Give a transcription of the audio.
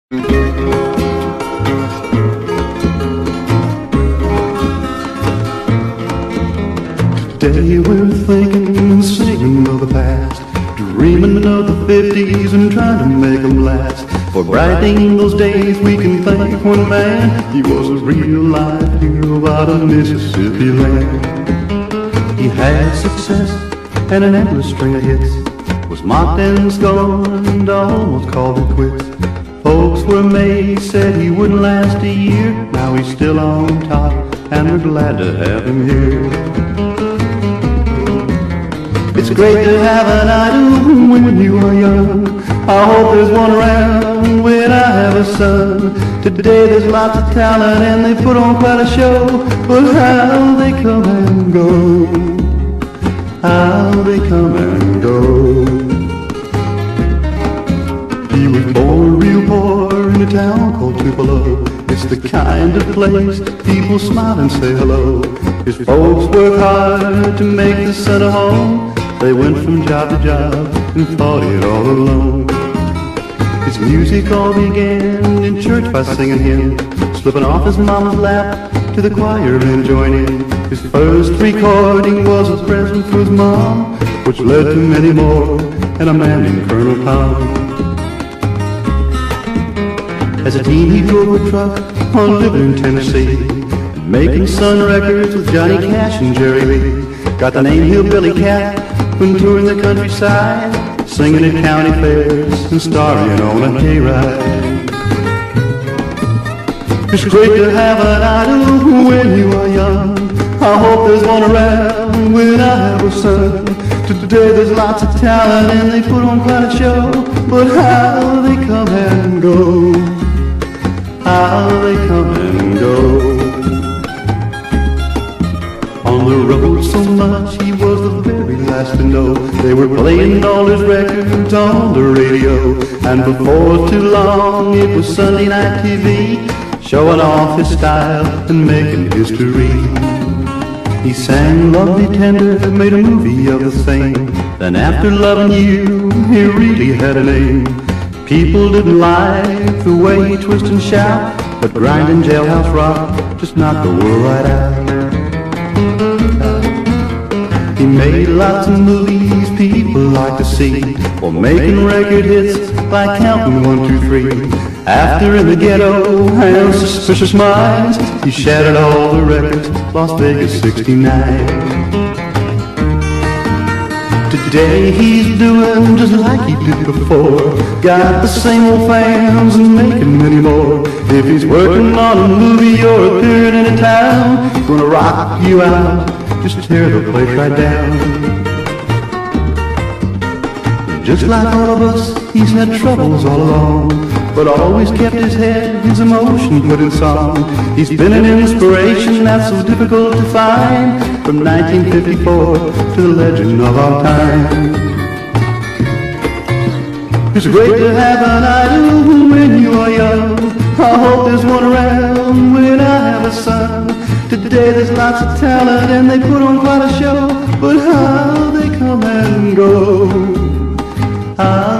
Today we're thinking and singing of the past, dreaming of the 50s and trying to make them last. For brightening those days we can thank one man. He was a real life hero out of Mississippi land. He had success and an endless string of hits, was mocked and scorned, almost called it quits. Folks were amazed, said he wouldn't last a year. Now he's still on top and we're glad to have him here. It's great to have an idol when you are young. I hope there's one around when I have a son. Today there's lots of talent and they put on quite a show, but how they come and go, how they come and go. He was born real poor in a town called Tupelo. It's the kind of place people smile and say hello. His folks worked hard to make the son a home. They went from job to job and fought it all alone. His music all began in church by singing hymns, slipping off his mama's lap to the choir and joining. His first recording was a present for his mom, which led to many more and a man named Colonel Tom. As a teen he drove a truck on living in Tennessee, and making Sun Records with Johnny Cash and Jerry Lee. Got the name Hillbilly Cat when touring the countryside, singing at county fairs and starring on a hayride. It's great to have an idol when you are young. I hope there's one around when I have a son. Today there's lots of talent and they put on quite a show, but how they come and go, how they come and go. On the road so much, he was the very last to know. They were playing all his records on the radio, and before too long it was Sunday night TV, showing off his style and making history. He sang Love Me Tender, made a movie of the same. Then after Loving You, he really had a name. People didn't like the way he twist and shout, but grinding jailhouse rock just knocked the world right out. He made lots of movies people like to see, while making record hits by counting 1, 2, 3. After In the Ghetto and Suspicious Minds, he shattered all the records, Las Vegas 69. Today he's doing just like he did before, got the same old fans and making many more. If he's working on a movie or appearing in a town, he's gonna rock you out, just tear the place right down. Just like all of us, he's had troubles all along, but always kept his head, his emotion put in song. He's been an inspiration that's so difficult to find, from 1954 to the legend of our time. It's great to have an idol when you are young. I hope there's one around when I have a son. Today there's lots of talent and they put on quite a show, but how they come and go, how